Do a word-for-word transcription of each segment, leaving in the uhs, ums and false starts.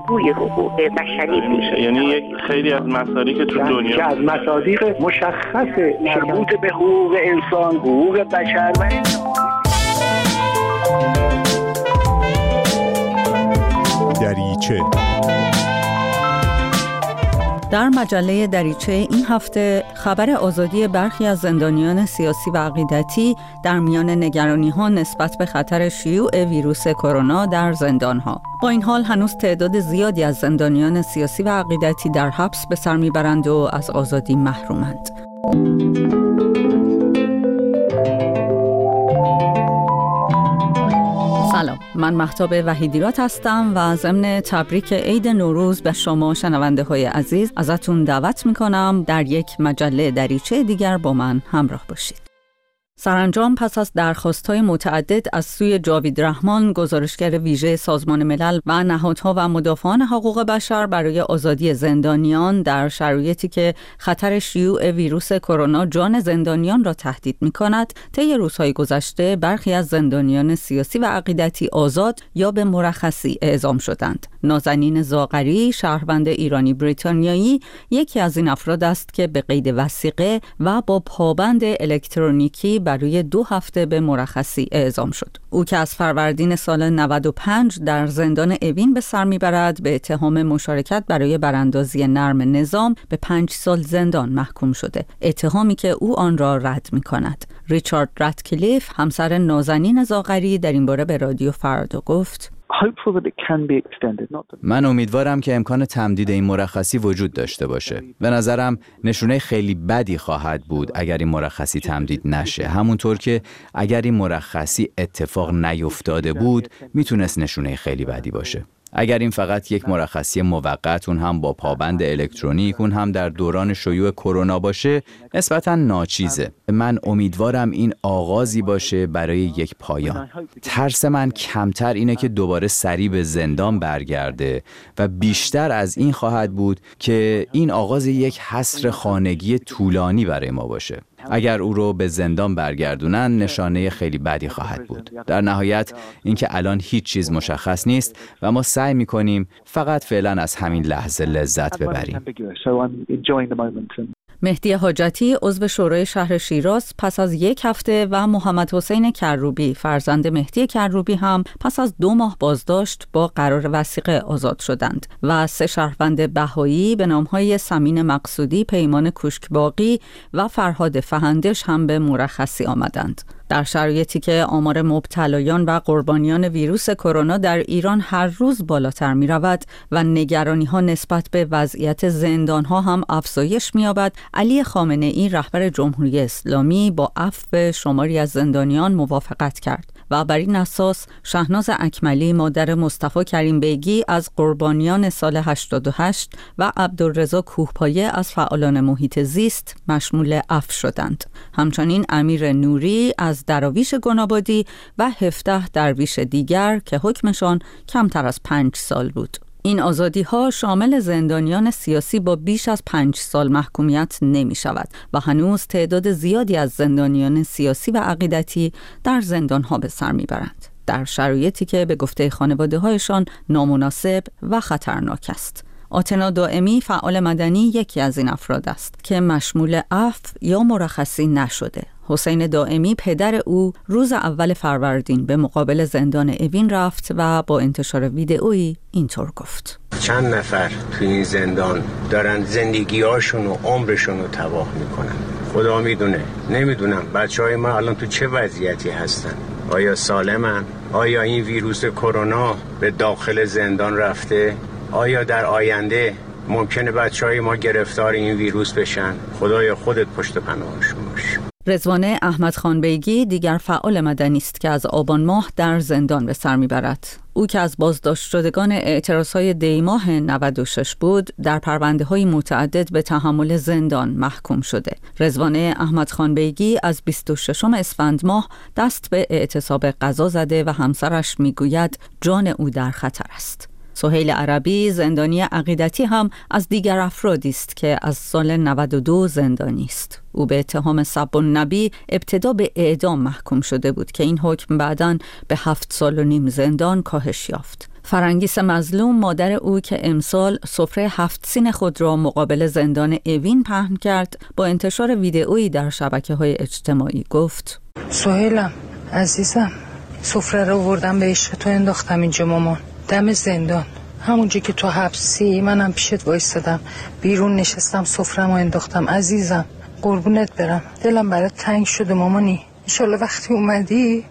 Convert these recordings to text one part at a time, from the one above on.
الگوی حقوق بشری میشه. یعنی یک خیلی از مصادیق که تو دنیا که از مصادیق مشخص مربوط به حقوق انسان، حقوق بشر و دریچه. در مجله دریچه این هفته خبر آزادی برخی از زندانیان سیاسی و عقیدتی در میان نگرانی‌ها نسبت به خطر شیوع ویروس کرونا در زندان‌ها. با این حال هنوز تعداد زیادی از زندانیان سیاسی و عقیدتی در حبس به سر میبرند و از آزادی محرومند. سلام، من مهتاب وحیدیرات هستم و ضمن تبریک عید نوروز به شما شنونده های عزیز ازتون دعوت میکنم در یک مجله دریچه دیگر با من همراه باشید. سرانجام پس از درخواست‌های متعدد از سوی جاوید رحمان، گزارشگر ویژه سازمان ملل و نهادها و مدافعان حقوق بشر برای آزادی زندانیان در شرایطی که خطر شیوع ویروس کرونا جان زندانیان را تهدید می‌کند، طی روزهای گذشته برخی از زندانیان سیاسی و عقیدتی آزاد یا به مرخصی اعزام شدند. نازنین زاغری، شهروند ایرانی بریتانیایی، یکی از این افراد است که به قید وثیقه و با پابند الکترونیکی برای دو هفته به مرخصی اعزام شد. او که از فروردین سال نود و پنج در زندان اوین به سر میبرد، به اتهام مشارکت برای براندازی نرم نظام به پنج سال زندان محکوم شده، اتهامی که او آن را رد میکند. ریچارد راتکلیف، همسر نازنین زاغری، در این باره به رادیو فردا گفت: من امیدوارم که امکان تمدید این مرخصی وجود داشته باشه. به نظرم نشونه خیلی بدی خواهد بود اگر این مرخصی تمدید نشه، همونطور که اگر این مرخصی اتفاق نیفتاده بود میتونست نشونه خیلی بدی باشه. اگر این فقط یک مرخصی موقت، اون هم با پابند الکترونیک، اون هم در دوران شیوع کرونا باشه، نسبتاً ناچیزه. من امیدوارم این آغازی باشه برای یک پایان. ترس من کمتر اینه که دوباره سریع به زندان برگرده و بیشتر از این خواهد بود که این آغاز یک حصر خانگی طولانی برای ما باشه. اگر او رو به زندان برگردونن، نشانه خیلی بدی خواهد بود. در نهایت اینکه الان هیچ چیز مشخص نیست و ما سعی می‌کنیم فقط فعلا از همین لحظه لذت ببریم. مهدی حاجتی، عضو شورای شهر شیراز، پس از یک هفته و محمد حسین کروبی، فرزند مهدی کروبی، هم پس از دو ماه بازداشت با قرار وثیقه آزاد شدند و سه شهروند بهایی به نامهای سمین مقصودی، پیمان کوشکباقی و فرهاد فهندش هم به مرخصی آمدند. در شرایطی که آمار مبتلایان و قربانیان ویروس کرونا در ایران هر روز بالاتر می رود و نگرانی ها نسبت به وضعیت زندان ها هم افزایش می یابد، علی خامنه ای، رهبر جمهوری اسلامی، با عفو شماری از زندانیان موافقت کرد و بر این اساس شهناز اکملی، مادر مصطفی کریم بیگی، از قربانیان سال هشتاد و هشت و عبدالرضا کوهپایه از فعالان محیط زیست مشمول عفو شدند. همچنین امیر نوری از دراویش گنابادی و هفده درویش دیگر که حکمشان کمتر از پنج سال بود. این آزادی ها شامل زندانیان سیاسی با بیش از پنج سال محکومیت نمی شود و هنوز تعداد زیادی از زندانیان سیاسی و عقیدتی در زندان ها به سر می برند، در شرایطی که به گفته خانواده هایشان نامناسب و خطرناک است. آتنا دائمی، فعال مدنی، یکی از این افراد است که مشمول عفو یا مرخصی نشده. حسین دائمی، پدر او، روز اول فروردین به مقابل زندان اوین رفت و با انتشار ویدئویی اینطور گفت: چند نفر تو این زندان دارن زندگی‌هاشون و عمرشون رو تباه میکنن. خدا میدونه. نمیدونم بچهای ما الان تو چه وضعیتی هستن. آیا سالمن؟ آیا این ویروس کرونا به داخل زندان رفته؟ آیا در آینده ممکنه بچهای ما گرفتار این ویروس بشن؟ خدایا خودت پشت پناهشون باش. رضوانه احمد خان بیگی، دیگر فعال مدنی است که از آبان ماه در زندان به سر میبرد. او که از بازداشت شدگان اعتراضهای دی ماه نود و شش بود، در پرونده‌های متعدد به تحمل زندان محکوم شده. رضوانه احمد خان بیگی از بیست و ششم اسفند ماه دست به اعتصاب غذا زده و همسرش میگوید جان او در خطر است. سهیل عربی، زندانی عقیدتی، هم از دیگر افرادی است که از سال نود و دو زندانی است. او به اتهام سب النبی ابتدا به اعدام محکوم شده بود که این حکم بعداً به هفت سال و نیم زندان کاهش یافت. فرنگیس مظلوم، مادر او که امسال سفره هفت سین خود را مقابل زندان اوین پهن کرد، با انتشار ویدئویی در شبکه‌های اجتماعی گفت: سهیلم عزیزم، سفره رو آوردم به عشق تو انداختم اینجا مامان، دم زندان، همونجا که تو حبسی منم پیشت وایستادم، بیرون نشستم سفره‌مو انداختم. عزیزم قربونت برم، دلم برات تنگ شده مامانی. انشالله وقتی اومدی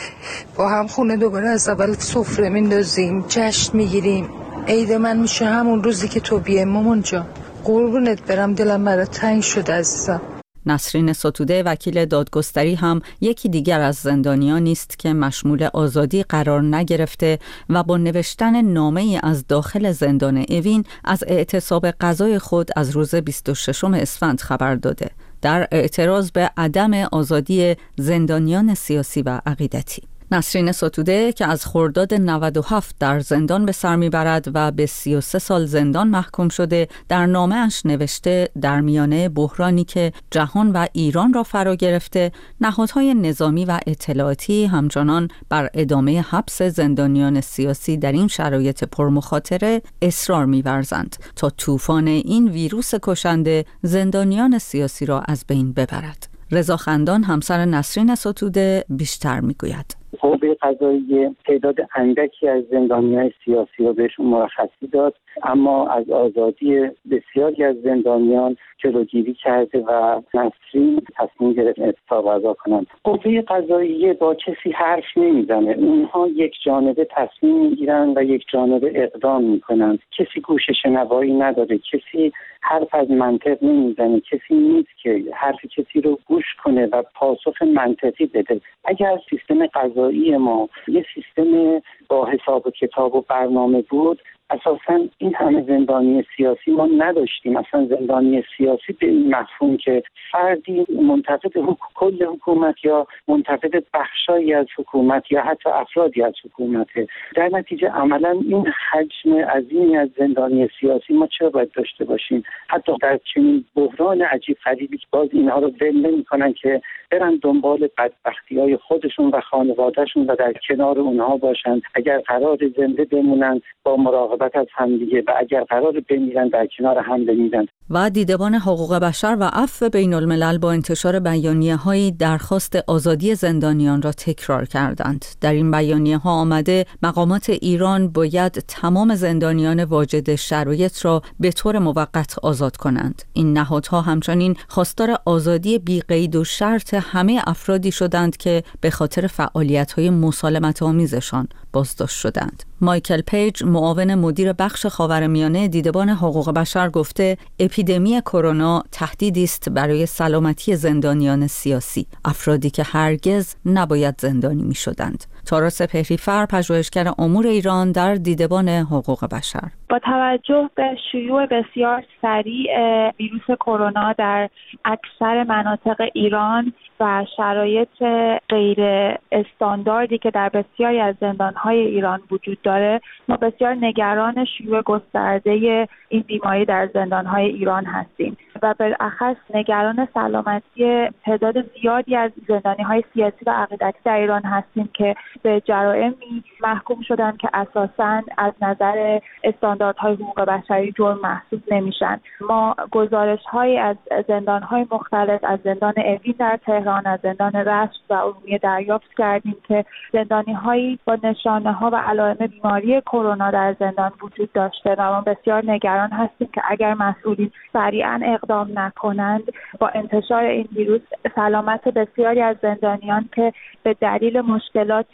با هم خونه دوباره از اول سفره میندازیم، جشن میگیریم. عید من میشه همون روزی که تو بیای مامان جان. قربونت برم، دلم برات تنگ شده عزیزم. نسرین ستوده، وکیل دادگستری، هم یکی دیگر از زندانیانی است که مشمول آزادی قرار نگرفته و با نوشتن نامه‌ای از داخل زندان اوین از اعتصاب قضای خود از روز بیست و ششم اسفند خبر داده، در اعتراض به عدم آزادی زندانیان سیاسی و عقیدتی. نسرین ستوده که از خرداد نود و هفت در زندان به سر میبرد و به سی و سه سال زندان محکوم شده، در نامه‌اش نوشته در میانه بحرانی که جهان و ایران را فرا گرفته، نهادهای نظامی و اطلاعاتی همچنان بر ادامه حبس زندانیان سیاسی در این شرایط پرمخاطره اصرار می‌ورزند تا طوفان این ویروس کشنده زندانیان سیاسی را از بین ببرد. رضا خندان، همسر نسرین ستوده، بیشتر میگوید: قوه قضاییه تعداد اندکی از زندانیان سیاسی رو بهشون مرخصی داد، اما از آزادی بسیاری از زندانیان جلوگیری کرده و نسرین تصمیم گرفت اعتصاب قضا کنند. قوه قضاییه با کسی حرف نمیزنه، اونها یک جانبه تصمیم میگیرن و یک جانبه اقدام میکنن. کسی گوش شنوایی نداره، کسی حرف از منطق نمیزنه، کسی نیست که حرف کسی رو گوش کنه و پاسخ منطقی بده. اگر سیستم قضایی ما یه سیستم با حساب و کتاب و برنامه بود، اساساً این همه زندانی سیاسی ما نداشتیم. اصلا زندانی سیاسی به این مفهوم که فردی منتقد حکومت، کل حکومت یا منتقد بخشایی از حکومت یا حتی افرادی از حکومت، در نتیجه عملاً این حجم عظیمی از زندانی سیاسی ما چرا باید داشته باشیم؟ حتی در چنین بحران عجیب غریبی که باز اینها رو ول نمی‌کنن که برن دنبال بدبختی‌های خودشون و خانواده‌شون و در کنار اونها باشن. اگر قرار زنده بمونن با مراقبت از همدیگه و اگر قرار بمیرن در کنار هم بمیرن. و دیدبان حقوق بشر و عفو بین الملل با انتشار بیانیه‌های درخواست آزادی زندانیان را تکرار کردند. در این بیانیه‌ها آمده مقامات ایران باید تمام زندانیان واجد شرایط را به طور موقت آزاد کنند. این نهادها همچنین خواستار آزادی بی قید و شرط همه افرادی شدند که به خاطر فعالیت‌های مسالمت‌آمیزشان بازداشت شدند. مایکل پیج، معاون مدیر بخش خاورمیانه دیدبان حقوق بشر، گفته اپیدمی کرونا تهدیدی است برای سلامتی زندانیان سیاسی، افرادی که هرگز نباید زندانی می شدند. تارا سپهری‌فر، پژوهشگر امور ایران در دیدبان حقوق بشر: با توجه به شیوع بسیار سریع ویروس کرونا در اکثر مناطق ایران و شرایط غیر استانداردی که در بسیاری از زندان‌های ایران وجود داره، ما بسیار نگران شیوع گسترده این بیماری در زندان‌های ایران هستیم و بالاخص نگران سلامتی تعداد زیادی از زندانی‌های سیاسی و عقیدتی در ایران هستیم که به جرائمی محکوم شدن که اساساً از نظر استانداردهای حقوق بشری جرم محسوب نمیشن. ما گزارش‌های از زندان‌های مختلف، از زندان اوین در تهران، از زندان رشت و ارومیه دریافت کردیم که زندانی‌هایی با نشانه‌ها و علائم بیماری کرونا در زندان وجود داشته و ما بسیار نگران هستیم که اگر مسئولین سریعاً اقدام نکنند با انتشار این ویروس سلامت بسیاری از زندانیان که به دلیل مشکلات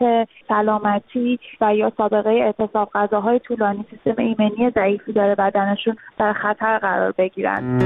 سلامتی و یا سابقه اعتصاب غذاهای طولانی، سیستم ایمنی ضعیفی داره بدنشون در خطر قرار بگیرند.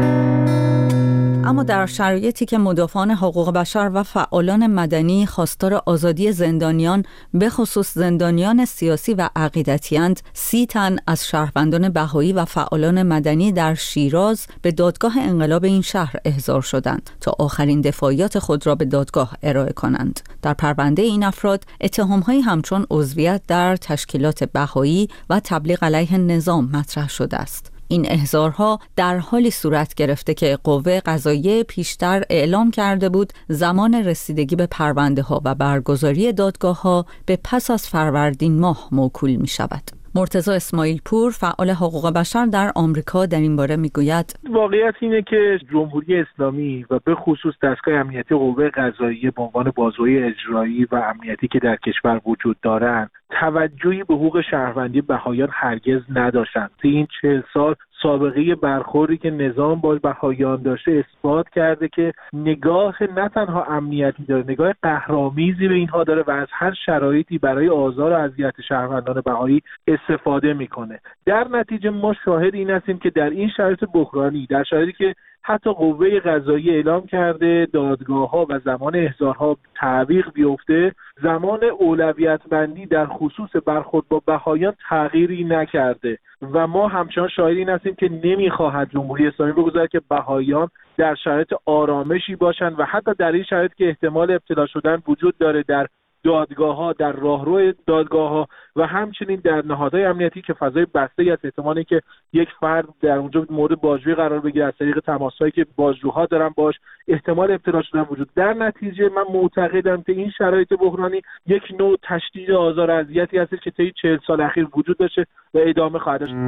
اما در شرایطی که مدافعان حقوق بشر و فعالان مدنی خواستار آزادی زندانیان به خصوص زندانیان سیاسی و عقیدتی‌اند، سی تن از شهروندان بهایی و فعالان مدنی در شیراز به دادگاه انقلاب این شهر احضار شدند تا آخرین دفاعیات خود را به دادگاه ارائه کنند. در پرونده این افراد اتهام‌هایی همچون عضویت در تشکیلات بهایی و تبلیغ علیه نظام مطرح شده است. این احضارها در حالی صورت گرفته که قوه قضاییه پیشتر اعلام کرده بود زمان رسیدگی به پرونده ها و برگزاری دادگاه ها به پس از فروردین ماه موکول می شود. مرتضی اسماعیل پور، فعال حقوق بشر در آمریکا، در این باره میگوید واقعیت اینه که جمهوری اسلامی و به خصوص دستگاه امنیتی قوه قضاییه به عنوان بازوی اجرایی و امنیتی که در کشور وجود دارند توجهی به حقوق شهروندی بهائیان هرگز نداشتند. طی این چهل سال سابقه برخوردی که نظام با بهائیان داشته اثبات کرده که نگاه نه تنها امنیتی داره، نگاه قهرآمیزی به اینها داره و از هر شرایطی برای آزار و اذیت شهروندان بهایی استفاده میکنه. در نتیجه ما شاهد این هستیم که در این شرایط بحرانی، در شرایطی که حتی قوه قضاییه اعلام کرده دادگاه‌ها و زمان احضارها تعویق بیفته، زمان اولویت بندی در خصوص برخورد با بهائیان تغییری نکرده و ما همچنان شاهد این هستیم که نمیخواهد جمهوری اسلامی بگذارد که بهائیان در شرایط آرامشی باشند و حتی در این شرایط که احتمال ابتلا شدن وجود داره در دادگاه‌ها، در راهرو دادگاه‌ها و همچنین در نهادهای امنیتی که فضای بسته است، احتمالی که یک فرد در اونجا مورد بازجویی قرار بگیره از طریق تماس‌هایی که بازجوها دارن باش احتمال ابتلا شدن وجود. در نتیجه من معتقدم که این شرایط بحرانی یک نوع تشدید آزار و اذیتی هست که طی چهل سال اخیر وجود داشته و ادامه خواهد داشت.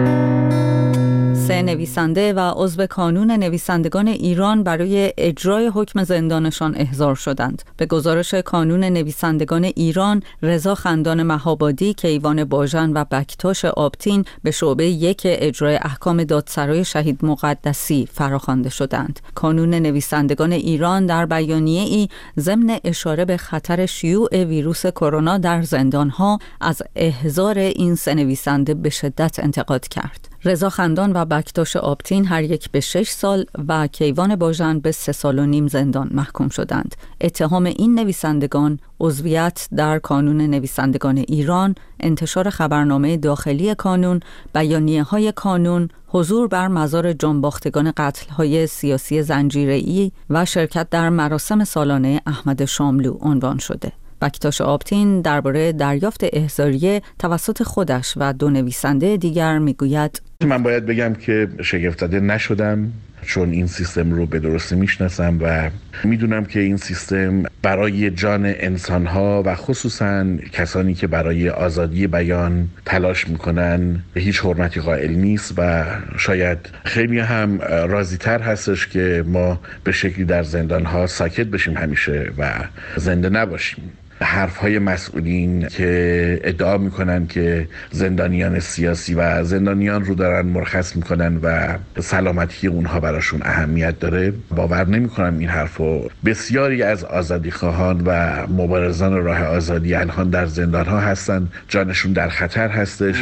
سه نویسنده و عضو کانون نویسندگان ایران برای اجرای حکم زندانشان احضار شدند. به گزارش کانون نویسندگان ایران، رضا خندان مهابادی، کیوان باژن و بکتاش آبتین به شعبه یک اجرای احکام دادسرای شهید مقدسی فراخوانده شدند. کانون نویسندگان ایران در بیانیه‌ای ضمن اشاره به خطر شیوع ویروس کرونا در زندان‌ها از احضار این سه نویسنده به شدت انتقاد کرد. رضا خندان و بکتاش آبتین هر یک به شش سال و کیوان باژن به سه سال و نیم زندان محکوم شدند. اتهام این نویسندگان عضویت در کانون نویسندگان ایران، انتشار خبرنامه داخلی کانون، بیانیه‌های کانون، حضور بر مزار جانباختگان قتل‌های سیاسی زنجیره‌ای و شرکت در مراسم سالانه احمد شاملو عنوان شده. بکتاش آبتین درباره دریافت احضاریه توسط خودش و دو نویسنده دیگر میگوید: من باید بگم که شگفت زده نشدم، چون این سیستم رو به درستی میشناسم و میدونم که این سیستم برای جان انسانها و خصوصا کسانی که برای آزادی بیان تلاش میکنن هیچ حرمتی قائل نیست و شاید خیلی هم راضی تر هستش که ما به شکلی در زندانها ساکت بشیم همیشه و زنده نباشیم. حرف‌های مسئولین که ادعا میکنن که زندانیان سیاسی و زندانیان رو دارن مرخص میکنن و سلامتی اونها براشون اهمیت داره، باور نمیکنم این حرفو. بسیاری از آزادی خواهان و مبارزان راه آزادی الان در زندان‌ها هستن، جانشون در خطر هستش.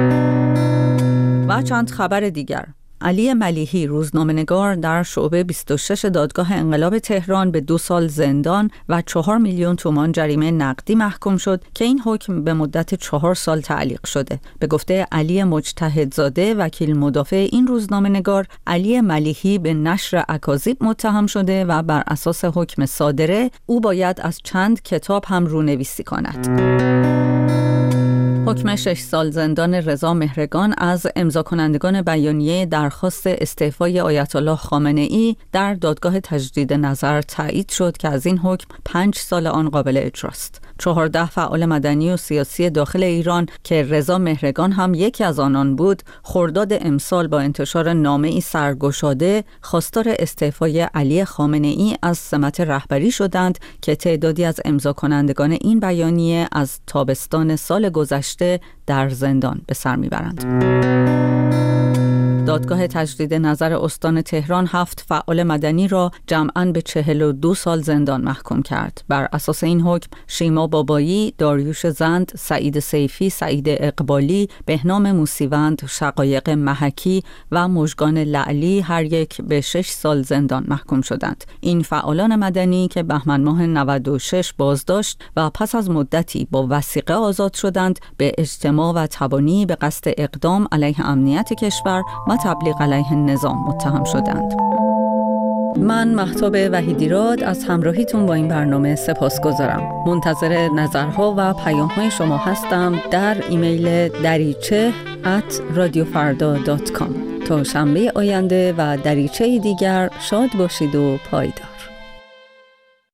و چند خبر دیگر. علی ملیحی، روزنامه‌نگار، در شعبه بیست و شش دادگاه انقلاب تهران به دو سال زندان و چهار میلیون تومان جریمه نقدی محکوم شد که این حکم به مدت چهار سال تعلیق شده. به گفته علی مجتهدزاده، وکیل مدافع این روزنامه‌نگار، علی ملیحی به نشر اکاذیب متهم شده و بر اساس حکم صادره او باید از چند کتاب هم رونویسی کند. حکم شش سال زندان رضا مهرگان از امضا کنندگان بیانیه درخواست استعفای آیت الله خامنه‌ای در دادگاه تجدید نظر تایید شد که از این حکم پنج سال آن قابل اجراست. چهارده فعال مدنی و سیاسی داخل ایران که رضا مهرگان هم یکی از آنان بود، خرداد امسال با انتشار نامه‌ای سرگشاده خواستار استعفای علی خامنه‌ای از سمت رهبری شدند که تعدادی از امضا کنندگان این بیانیه از تابستان سال گذشته در زندان به سر میبرند. دادگاه تجدید نظر استان تهران هفت فعال مدنی را جمعاً به چهل و دو سال زندان محکوم کرد. بر اساس این حکم شیما بابایی، داریوش زند، سعید سیفی، سعید اقبالی، بهنام موسیوند، شقایق محکی و مژگان لعلی هر یک به شش سال زندان محکوم شدند. این فعالان مدنی که بهمن ماه نود و شش بازداشت و پس از مدتی با وثیقه آزاد شدند، به اجتماع و تبانی به قصد اقدام علیه امنیت کشور و تبلیغ علیه نظام متهم شدند. من مهتاب وحیدیراد از همراهیتون با این برنامه سپاسگزارم. منتظر نظرها و پیام‌های شما هستم در ایمیل دریچه ات رادیو فردا دات کام. تا شنبه آینده و دریچه دیگر شاد باشید و پایدار.